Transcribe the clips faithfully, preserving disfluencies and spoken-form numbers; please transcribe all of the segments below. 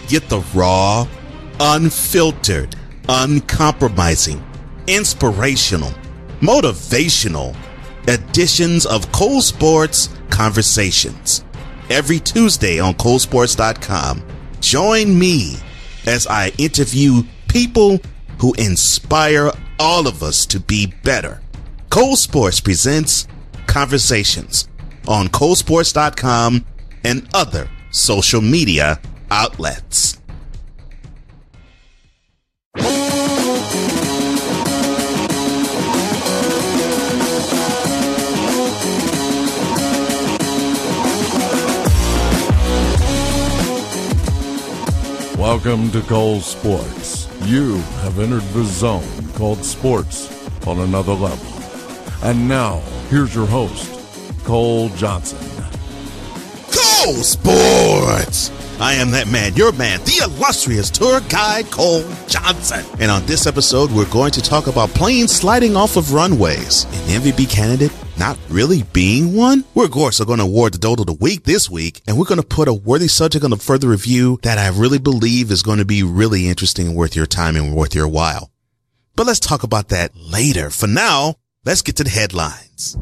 Get the raw, unfiltered, uncompromising, inspirational, motivational editions of Cole Sports Conversations every Tuesday on Cole Sports dot com. Join me as I interview people who inspire all of us to be better. Cole Sports presents Conversations on Cole Sports dot com and other social media outlets. Welcome to Cole Sports. You have entered the zone called sports on another level. And now, here's your host, Cole Johnson. Cole Sports! I am that man, your man, the illustrious tour guide, Cole Johnson. And on this episode, we're going to talk about planes sliding off of runways. An M V P candidate not really being one? We're, of course, going to award the Dolt of the Week this week, and we're going to put a worthy subject on the further review that I really believe is going to be really interesting and worth your time and worth your while. But let's talk about that later. For now, let's get to the headlines.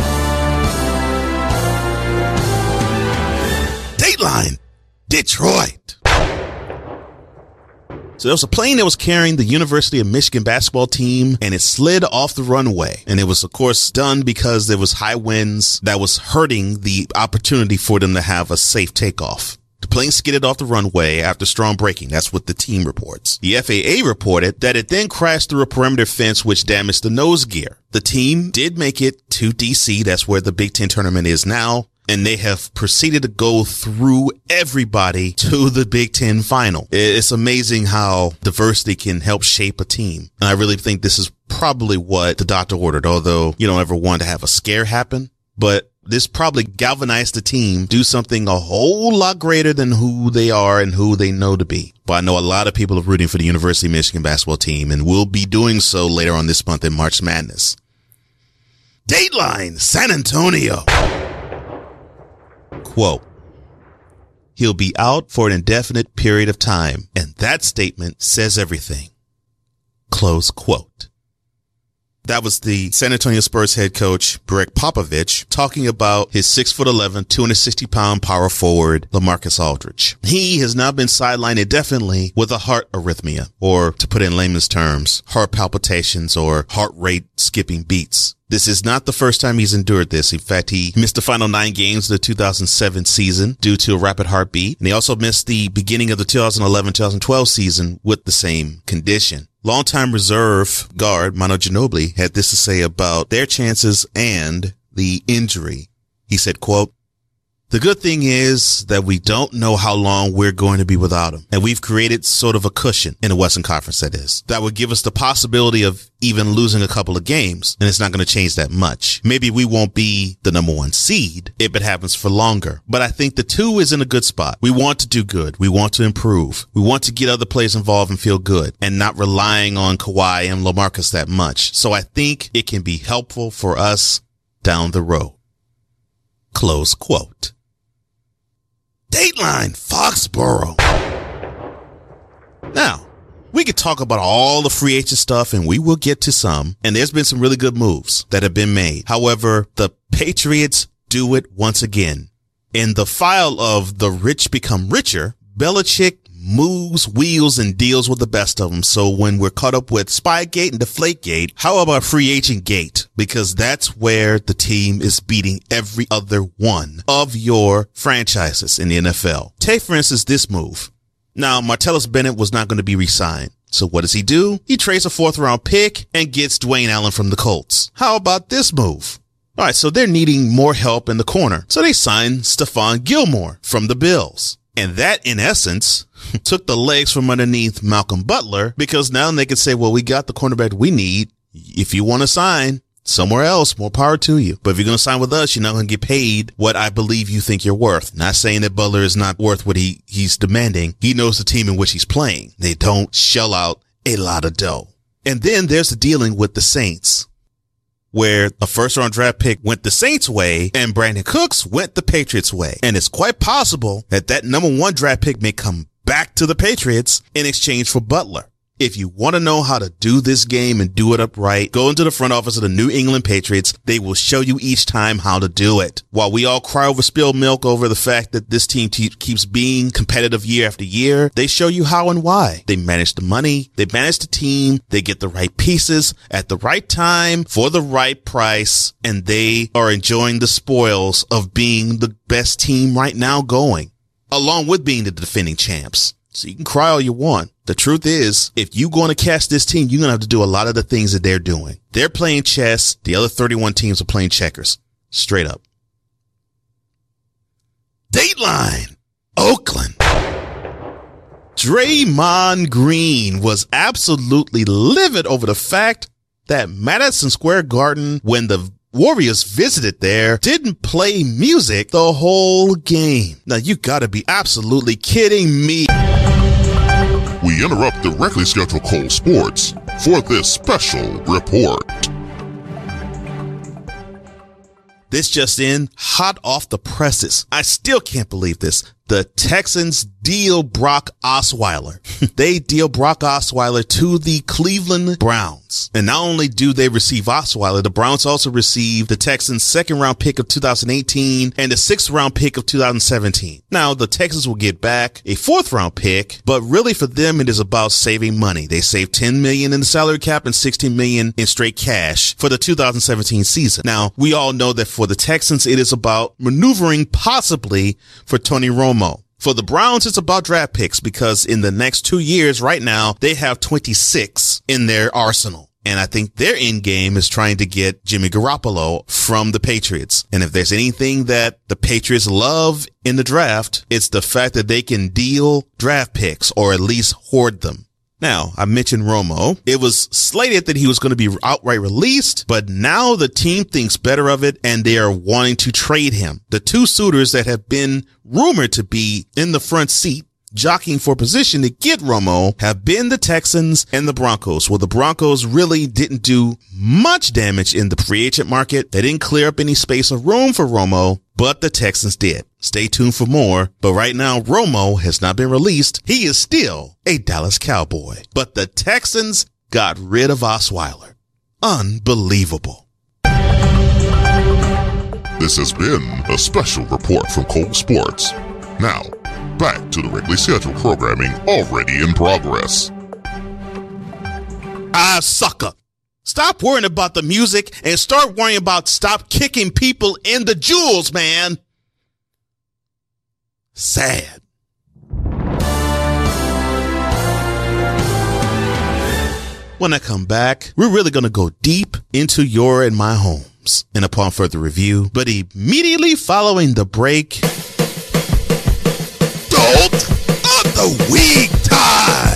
Dateline, Detroit. So there was a plane that was carrying the University of Michigan basketball team, and it slid off the runway. And it was, of course, done because there was high winds that was hurting the opportunity for them to have a safe takeoff. The plane skidded off the runway after strong braking. That's what the team reports. The F A A reported that it then crashed through a perimeter fence, which damaged the nose gear. The team did make it to D C. That's where the Big Ten tournament is now. And they have proceeded to go through everybody to the Big Ten final. It's amazing how diversity can help shape a team. And I really think this is probably what the doctor ordered, although you don't ever want to have a scare happen. But this probably galvanized the team, do something a whole lot greater than who they are and who they know to be. But I know a lot of people are rooting for the University of Michigan basketball team and will be doing so later on this month in March Madness. Dateline, San Antonio. Quote, he'll be out for an indefinite period of time, and that statement says everything. Close quote. That was the San Antonio Spurs head coach, Greg Popovich, talking about his six foot eleven, two hundred sixty pound power forward, LaMarcus Aldridge. He has now been sidelined indefinitely with a heart arrhythmia, or to put it in layman's terms, heart palpitations or heart rate skipping beats. This is not the first time he's endured this. In fact, he missed the final nine games of the two thousand seven season due to a rapid heartbeat, and he also missed the beginning of the two thousand eleven two thousand twelve season with the same condition. Longtime reserve guard Manu Ginobili had this to say about their chances and the injury. He said, quote, the good thing is that we don't know how long we're going to be without him. And we've created sort of a cushion in the Western Conference, that is, that would give us the possibility of even losing a couple of games. And it's not going to change that much. Maybe we won't be the number one seed if it happens for longer. But I think the two is in a good spot. We want to do good. We want to improve. We want to get other players involved and feel good and not relying on Kawhi and LaMarcus that much. So I think it can be helpful for us down the road. Close quote. Dateline, Foxborough. Now, we could talk about all the free agent stuff, and we will get to some, and there's been some really good moves that have been made. However, the Patriots do it once again. In the file of the rich become richer, Belichick moves, wheels, and deals with the best of them. So when we're caught up with Spygate and Deflategate, how about Free Agent Gate? Because that's where the team is beating every other one of your franchises in the N F L. Take, for instance, this move. Now, Martellus Bennett was not going to be re-signed. So what does he do? He trades a fourth round pick and gets Dwayne Allen from the Colts. How about this move? All right, so they're needing more help in the corner. So they signed Stephon Gilmore from the Bills. And that, in essence, took the legs from underneath Malcolm Butler, because now they could say, well, we got the cornerback we need. If you want to sign somewhere else, more power to you. But if you're going to sign with us, you're not going to get paid what I believe you think you're worth. Not saying that Butler is not worth what he, he's demanding. He knows the team in which he's playing. They don't shell out a lot of dough. And then there's the dealing with the Saints, where a first round draft pick went the Saints' way and Brandon Cooks went the Patriots' way. And it's quite possible that that number one draft pick may come back to the Patriots in exchange for Butler. If you want to know how to do this game and do it upright, go into the front office of the New England Patriots. They will show you each time how to do it. While we all cry over spilled milk over the fact that this team te- keeps being competitive year after year, they show you how and why. They manage the money. They manage the team. They get the right pieces at the right time for the right price. And they are enjoying the spoils of being the best team right now going, along with being the defending champs. So you can cry all you want. The truth is, if you're going to catch this team, you're going to have to do a lot of the things that they're doing. They're playing chess. The other thirty-one teams are playing checkers. Straight up. Dateline, Oakland. Draymond Green was absolutely livid over the fact that Madison Square Garden, when the Warriors visited there, didn't play music the whole game. Now, you got to be absolutely kidding me. We interrupt the regularly scheduled Cole Sports for this special report. This just in, hot off the presses. I still can't believe this. The Texans deal Brock Osweiler. They deal Brock Osweiler to the Cleveland Browns. And not only do they receive Osweiler, the Browns also receive the Texans' second round pick of two thousand eighteen and the sixth round pick of two thousand seventeen. Now, the Texans will get back a fourth round pick, but really for them, it is about saving money. They save ten million dollars in the salary cap and sixteen million dollars in straight cash for the two thousand seventeen season. Now, we all know that for the Texans, it is about maneuvering possibly for Tony Romo. For the Browns, it's about draft picks because in the next two years right now, they have twenty-six in their arsenal. And I think their end game is trying to get Jimmy Garoppolo from the Patriots. And if there's anything that the Patriots love in the draft, it's the fact that they can deal draft picks or at least hoard them. Now, I mentioned Romo. It was slated that he was going to be outright released, but now the team thinks better of it and they are wanting to trade him. The two suitors that have been rumored to be in the front seat jockeying for position to get Romo have been the Texans and the Broncos. Well, the Broncos really didn't do much damage in the free agent market. They didn't clear up any space or room for Romo, but the Texans did. Stay tuned for more. But right now, Romo has not been released. He is still a Dallas Cowboy. But the Texans got rid of Osweiler. Unbelievable. This has been a special report from Cole Sports. Now, back to the regularly scheduled programming already in progress. Ah, sucker. Stop worrying about the music and start worrying about stop kicking people in the jewels, man. Sad. When I come back, we're really going to go deep into your and my homes and upon further review, but immediately following the break, Dolt of the Week time.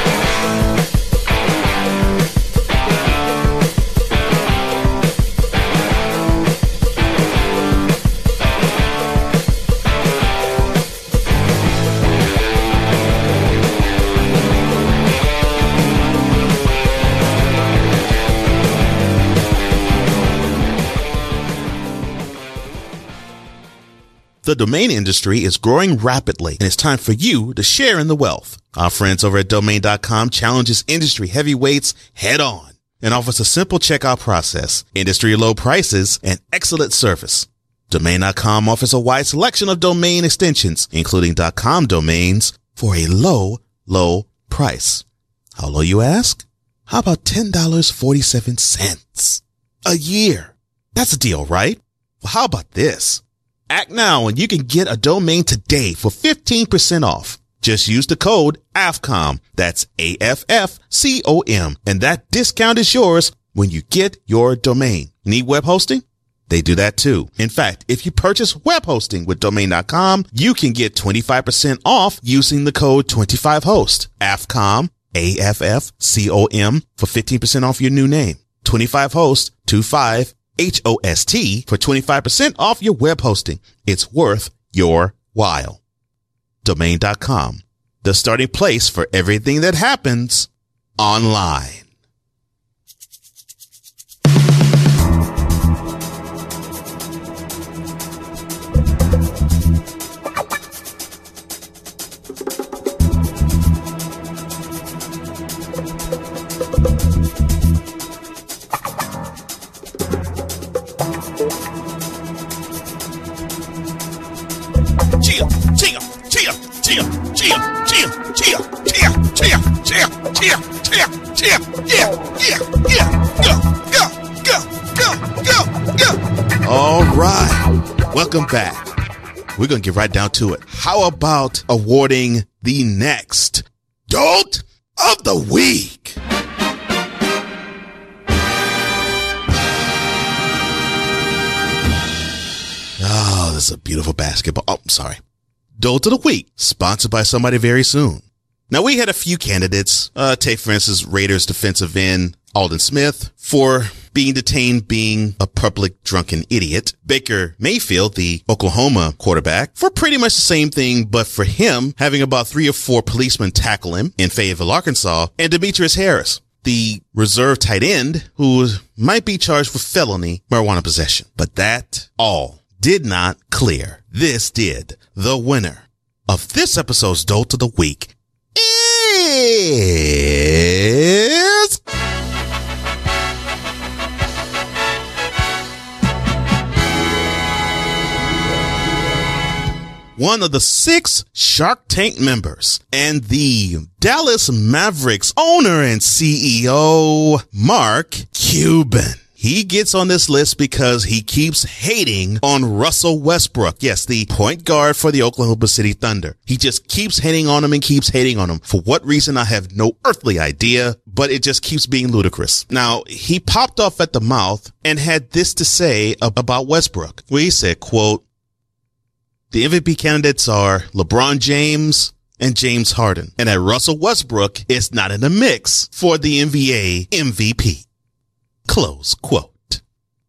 The domain industry is growing rapidly, and it's time for you to share in the wealth. Our friends over at domain dot com challenges industry heavyweights head on and offers a simple checkout process, industry low prices, and excellent service. domain dot com offers a wide selection of domain extensions, including .com domains, for a low, low price. How low, you ask? How about ten dollars and forty-seven cents a year? That's a deal, right? Well, how about this? Act now and you can get a domain today for fifteen percent off. Just use the code A F C O M. That's A F F C O M. And that discount is yours when you get your domain. Need web hosting? They do that too. In fact, if you purchase web hosting with domain dot com, you can get twenty-five percent off using the code twenty-five host. A F C O M, A F F C O M, for fifteen percent off your new name. twenty-five host, twenty-five H O S T for twenty-five percent off your web hosting. It's worth your while. domain dot com, the starting place for everything that happens online. cheer, cheer, cheer, cheer, cheer, cheer, cheer, cheer, cheer, yeah, yeah, yeah, go, go, go, go, go, go. All right, welcome back. We're going to get right down to it. How about awarding the next Dolt of the Week? Oh, this is a beautiful basketball. Oh, I'm sorry. Dolt of the Week, sponsored by somebody very soon. Now, we had a few candidates. Uh, take, for instance, Raiders defensive end Aldon Smith for being detained being a public drunken idiot. Baker Mayfield, the Oklahoma quarterback, for pretty much the same thing, but for him having about three or four policemen tackle him in Fayetteville, Arkansas. And Demetrius Harris, the reserve tight end, who might be charged with felony marijuana possession. But that all did not clear. This did. The winner of this episode's Dolt of the Week is one of the six Shark Tank members and the Dallas Mavericks owner and C E O, Mark Cuban. He gets on this list because he keeps hating on Russell Westbrook. Yes, the point guard for the Oklahoma City Thunder. He just keeps hating on him and keeps hating on him. For what reason, I have no earthly idea, but it just keeps being ludicrous. Now, he popped off at the mouth and had this to say about Westbrook, where he said, quote, "The M V P candidates are LeBron James and James Harden, and that Russell Westbrook is not in the mix for the N B A M V P." Close quote.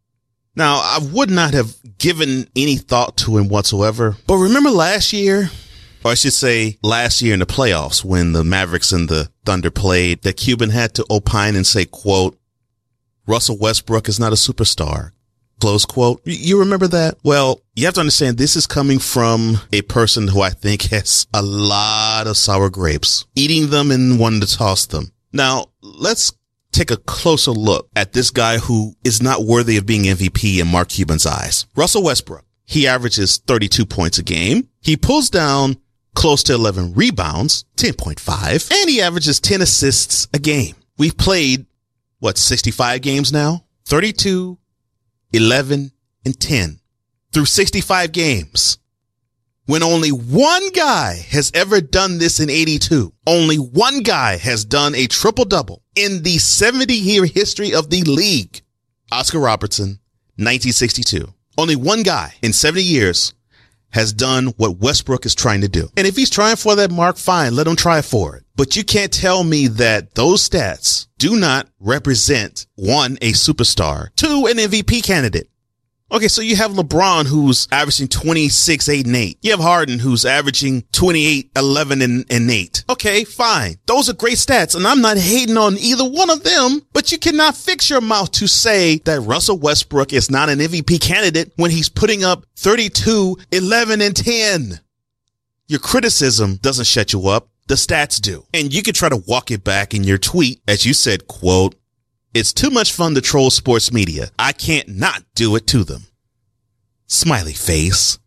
Now, I would not have given any thought to him whatsoever, but remember last year, or I should say last year in the playoffs when the Mavericks and the Thunder played, that Cuban had to opine and say, quote, "Russell Westbrook is not a superstar." Close quote. You remember that? Well, you have to understand this is coming from a person who I think has a lot of sour grapes, eating them and wanting to toss them. Now, let's take a closer look at this guy who is not worthy of being M V P in Mark Cuban's eyes. Russell Westbrook. He averages thirty-two points a game. He pulls down close to eleven rebounds, ten point five, and he averages ten assists a game. We've played, what, sixty-five games now? thirty-two, eleven, and ten through sixty-five games. When only one guy has ever done this in eighty-two. Only one guy has done a triple-double in the seventy-year history of the league. Oscar Robertson, nineteen sixty-two. Only one guy in seventy years has done what Westbrook is trying to do. And if he's trying for that mark, fine, let him try for it. But you can't tell me that those stats do not represent, one, a superstar, two, an M V P candidate. Okay, so you have LeBron, who's averaging twenty-six, eight, and eight. You have Harden, who's averaging twenty-eight, eleven, and, and eight. Okay, fine. Those are great stats, and I'm not hating on either one of them, but you cannot fix your mouth to say that Russell Westbrook is not an M V P candidate when he's putting up thirty-two, eleven, and ten. Your criticism doesn't shut you up. The stats do. And you can try to walk it back in your tweet, as you said, quote, "It's too much fun to troll sports media. I can't not do it to them." Smiley face.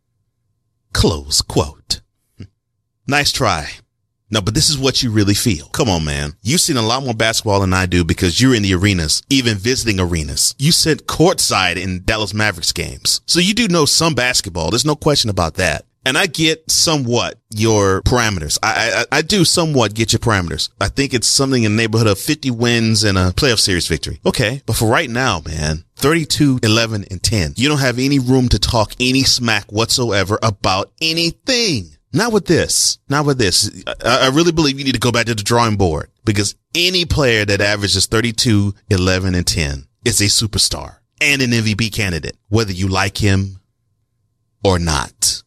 Close quote. Nice try. No, but this is what you really feel. Come on, man. You've seen a lot more basketball than I do because you're in the arenas, even visiting arenas. You sit courtside in Dallas Mavericks games. So you do know some basketball. There's no question about that. And I get somewhat your parameters. I, I I do somewhat get your parameters. I think it's something in the neighborhood of fifty wins and a playoff series victory. Okay. But for right now, man, thirty-two, eleven, and ten. You don't have any room to talk any smack whatsoever about anything. Not with this. Not with this. I, I really believe you need to go back to the drawing board because any player that averages thirty-two, eleven, and ten is a superstar and an M V P candidate, whether you like him or not.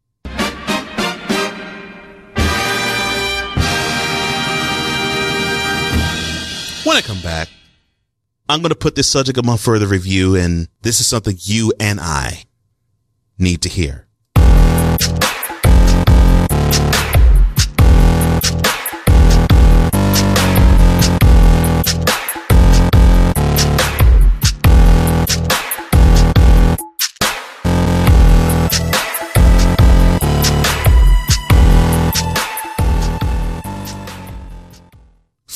When I come back, I'm going to put this subject on my further review, and this is something you and I need to hear.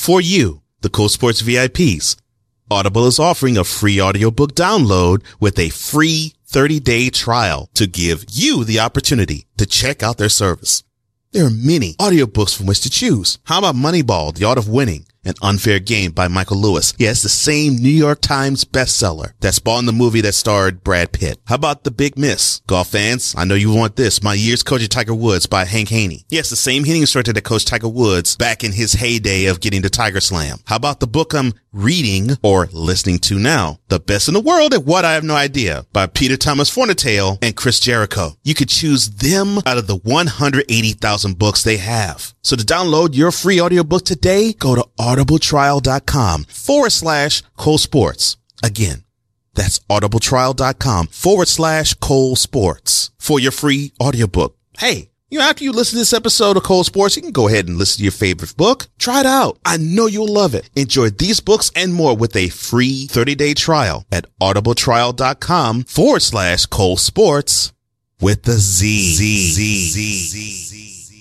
For you, the Cole Sports V I Ps, Audible is offering a free audiobook download with a free thirty-day trial to give you the opportunity to check out their service. There are many audiobooks from which to choose. How about Moneyball, The Art of Winning, An Unfair Game by Michael Lewis? Yeah, it's the same New York Times bestseller that spawned the movie that starred Brad Pitt. How about The Big Miss? Golf fans, I know you want this. My Years Coaching Tiger Woods by Hank Haney. Yes, the same hitting instructor that coached Tiger Woods back in his heyday of getting the Tiger Slam. How about the book I'm reading or listening to now? The Best in the World at What I Have No Idea by Peter Thomas Fornatail and Chris Jericho. You could choose them out of the one hundred eighty thousand books they have. So to download your free audiobook today, go to audibletrial.com forward slash Cole Sports. Again, that's audibletrial.com forward slash Cole Sports for your free audiobook. Hey, you know, after you listen to this episode of Cole Sports, you can go ahead and listen to your favorite book. Try it out. I know you'll love it. Enjoy these books and more with a free thirty-day trial at audibletrial.com forward slash Cole Sports with the Z. Z. Z. Z. Z.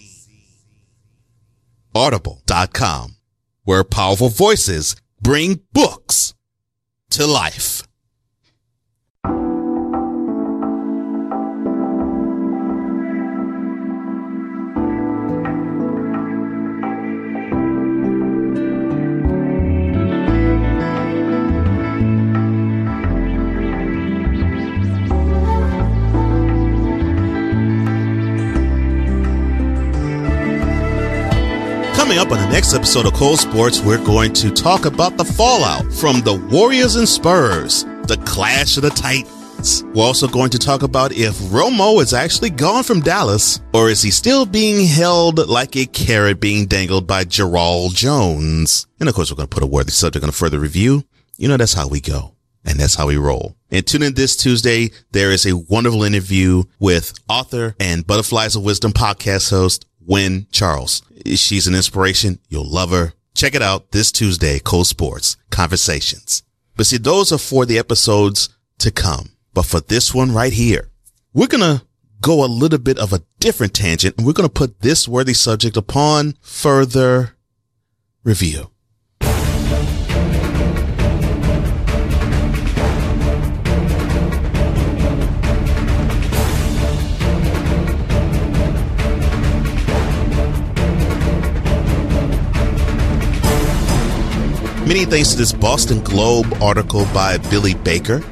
Audible dot com, where powerful voices bring books to life. Coming up on the next episode of Cole Sports, we're going to talk about the fallout from the Warriors and Spurs, the clash of the Titans. We're also going to talk about if Romo is actually gone from Dallas, or is he still being held like a carrot being dangled by Jarrell Jones. And of course, we're going to put a worthy subject on a further review. You know, that's how we go. And that's how we roll. And tune in this Tuesday. There is a wonderful interview with author and Butterflies of Wisdom podcast host, Wynn Charles. She's an inspiration. You'll love her. Check it out this Tuesday, Cole Sports Conversations. But see, those are for the episodes to come. But for this one right here, we're going to go a little bit of a different tangent, and we're going to put this worthy subject upon further review. Many thanks to this Boston Globe article by Billy Baker.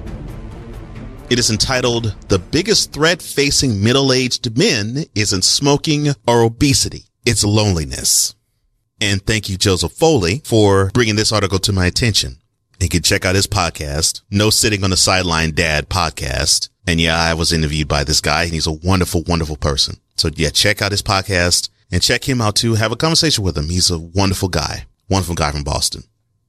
It is entitled, "The Biggest Threat Facing Middle-Aged Men Isn't Smoking or Obesity, It's Loneliness." And thank you, Joseph Foley, for bringing this article to my attention. You can check out his podcast, No Sitting on the Sideline Dad podcast. And yeah, I was interviewed by this guy, and he's a wonderful, wonderful person. So yeah, check out his podcast and check him out too. Have a conversation with him. He's a wonderful guy, wonderful guy from Boston.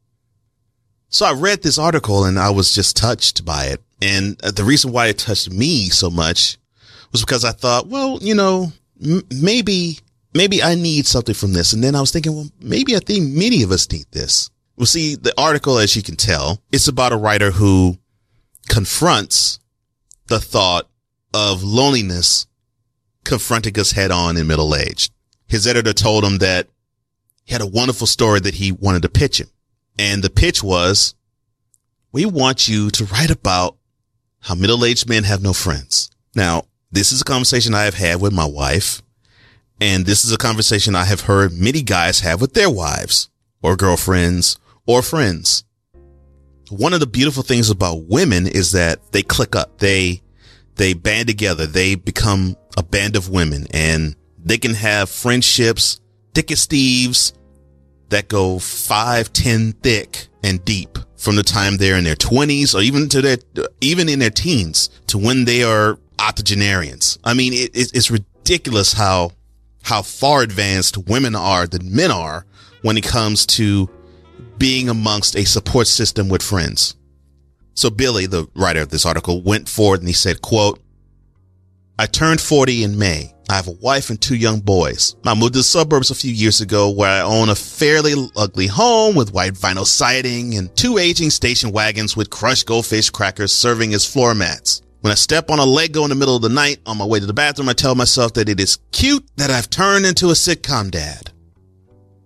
So I read this article and I was just touched by it. And the reason why it touched me so much was because I thought, well, you know, m- maybe, maybe I need something from this. And then I was thinking, well, maybe I think many of us need this. Well, see, the article, as you can tell, it's about a writer who confronts the thought of loneliness confronting us head on in middle age. His editor told him that he had a wonderful story that he wanted to pitch him. And the pitch was, we want you to write about how middle-aged men have no friends. Now, this is a conversation I have had with my wife, and this is a conversation I have heard many guys have with their wives or girlfriends or friends. One of the beautiful things about women is that they click up. They, they band together. They become a band of women, and they can have friendships, thick as Steve's, that go five, ten thick and deep from the time they're in their twenties or even to their, even in their teens to when they are octogenarians. I mean, it, it's ridiculous how, how far advanced women are than men are when it comes to being amongst a support system with friends. So Billy, the writer of this article, went forward and he said, quote, "I turned forty in May. I have a wife and two young boys. I moved to the suburbs a few years ago where I own a fairly ugly home with white vinyl siding and two aging station wagons with crushed goldfish crackers serving as floor mats. When I step on a Lego in the middle of the night on my way to the bathroom, I tell myself that it is cute that I've turned into a sitcom dad."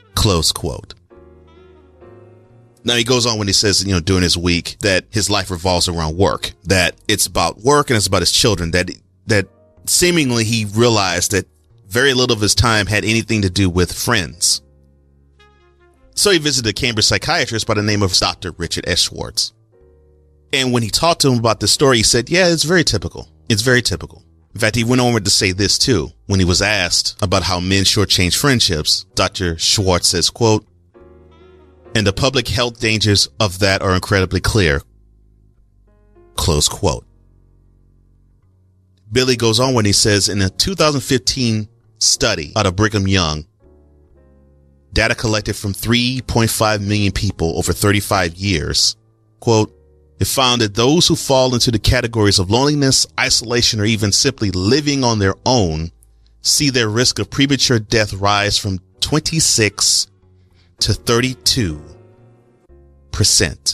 Close quote. Now, he goes on when he says, you know, during his week that his life revolves around work, that it's about work and it's about his children, that that seemingly he realized that very little of his time had anything to do with friends. So he visited a Cambridge psychiatrist by the name of Doctor Richard S. Schwartz. And when he talked to him about this story, he said, yeah, it's very typical. It's very typical. In fact, he went on to say this, too. When he was asked about how men shortchange friendships, Doctor Schwartz says, quote, and the public health dangers of that are incredibly clear. Close quote. Billy goes on when he says in a two thousand fifteen study out of Brigham Young, data collected from three point five million people over thirty-five years, quote, it found that those who fall into the categories of loneliness, isolation, or even simply living on their own see their risk of premature death rise from twenty-six to thirty-two percent.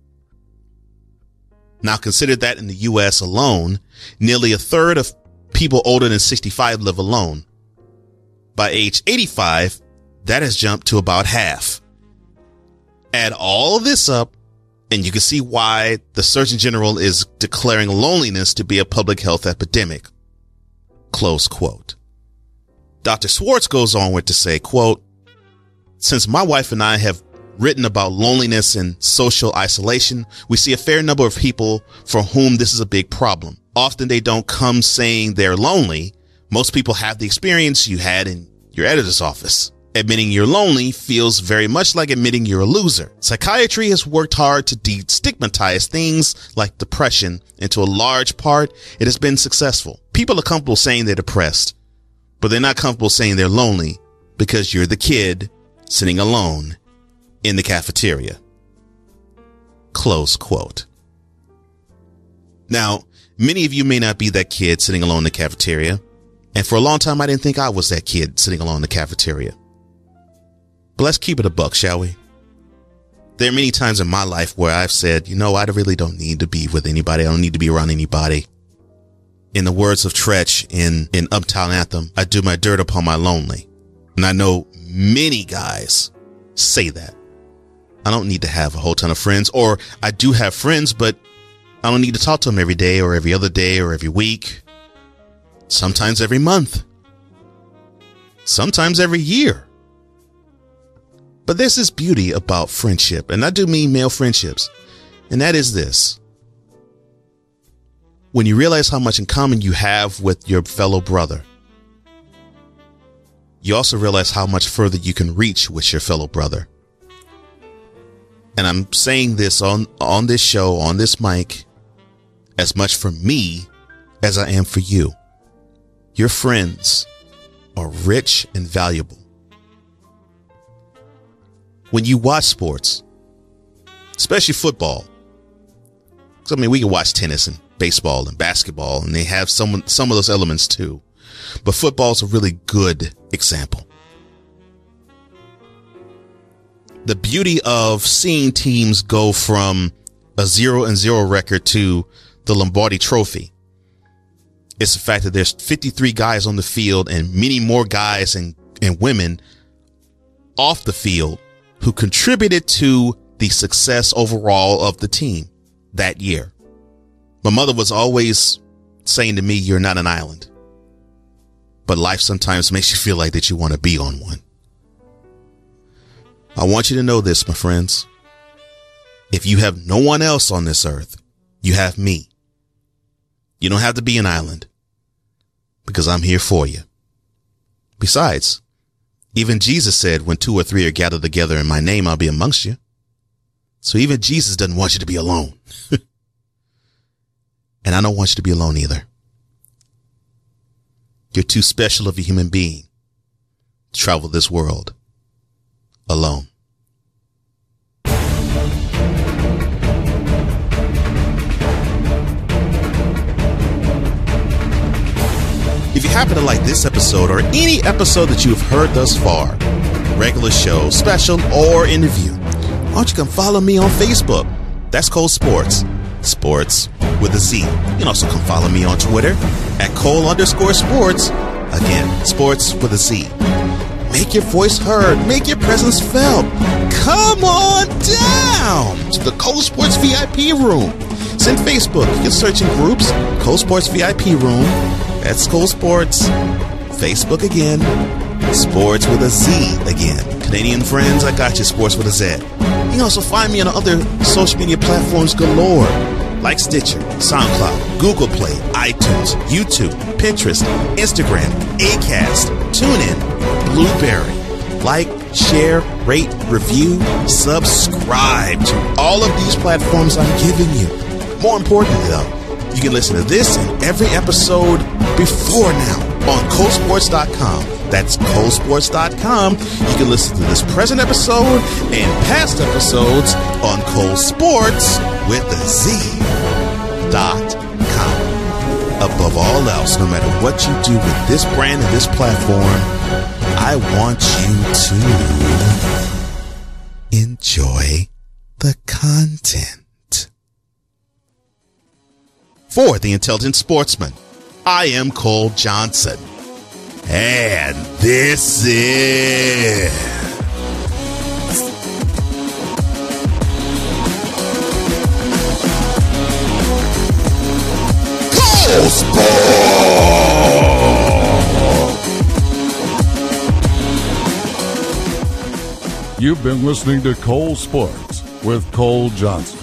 Now consider that in the U S alone, nearly a third of people older than sixty-five live alone. By age eighty-five, that has jumped to about half. Add all of this up, and you can see why the Surgeon General is declaring loneliness to be a public health epidemic. Close quote. Doctor Schwartz goes on with to say, quote, since my wife and I have written about loneliness and social isolation, we see a fair number of people for whom this is a big problem. Often they don't come saying they're lonely. Most people have the experience you had in your editor's office. Admitting you're lonely feels very much like admitting you're a loser. Psychiatry has worked hard to destigmatize things like depression, and to a large part, it has been successful. People are comfortable saying they're depressed, but they're not comfortable saying they're lonely because you're the kid sitting alone in the cafeteria. Close quote. Now, many of you may not be that kid sitting alone in the cafeteria, and for a long time I didn't think I was that kid sitting alone in the cafeteria. But let's keep it a buck, shall we? There are many times in my life where I've said, you know, I really don't need to be with anybody. I don't need to be around anybody. In the words of Tretch in, in Uptown Anthem, I do my dirt upon my lonely. And I know many guys say that. I don't need to have a whole ton of friends, or I do have friends, but I don't need to talk to them every day or every other day or every week. Sometimes every month. Sometimes every year. But there's this beauty about friendship, and I do mean male friendships, and that is this. When you realize how much in common you have with your fellow brother, you also realize how much further you can reach with your fellow brother. And I'm saying this on, on this show, on this mic, as much for me as I am for you. Your friends are rich and valuable. When you watch sports, especially football, because I mean, we can watch tennis and baseball and basketball, and they have some, some of those elements too. But football is a really good example. The beauty of seeing teams go from a zero and zero record to the Lombardi Trophy is the fact that there's fifty-three guys on the field and many more guys and, and women off the field who contributed to the success overall of the team that year. My mother was always saying to me, you're not an island, but life sometimes makes you feel like that you want to be on one. I want you to know this, my friends. If you have no one else on this earth, you have me. You don't have to be an island, because I'm here for you. Besides, even Jesus said, when two or three are gathered together in my name, I'll be amongst you. So even Jesus doesn't want you to be alone. And I don't want you to be alone either. You're too special of a human being to travel this world alone. If you happen to like this episode or any episode that you have heard thus far, regular show, special, or interview, why don't you come follow me on Facebook? That's Cole Sports. Sports with a Z. You can also come follow me on Twitter at Cole underscore sports. Again, sports with a Z. Make your voice heard. Make your presence felt. Come on down to the Cole Sports V I P Room. It's in Facebook. You can search in groups. Cole Sports V I P Room. That's Cole Sports. Facebook again. Sports with a Z again. Canadian friends, I got you. Sports with a Z. You can also find me on other social media platforms galore, like Stitcher, SoundCloud, Google Play, iTunes, YouTube, Pinterest, Instagram, Acast, TuneIn, Blueberry. Like, share, rate, review, subscribe to all of these platforms I'm giving you. More importantly, though, you can listen to this and every episode before now on Cole Sports dot com. That's Cole Sports dot com. You can listen to this present episode and past episodes on Cole Sports with a Z dot com. Above all else, no matter what you do with this brand and this platform, I want you to enjoy the content. For the Intelligent Sportsman, I am Cole Johnson. And this is Cole Sports! You've been listening to Cole Sports with Cole Johnson.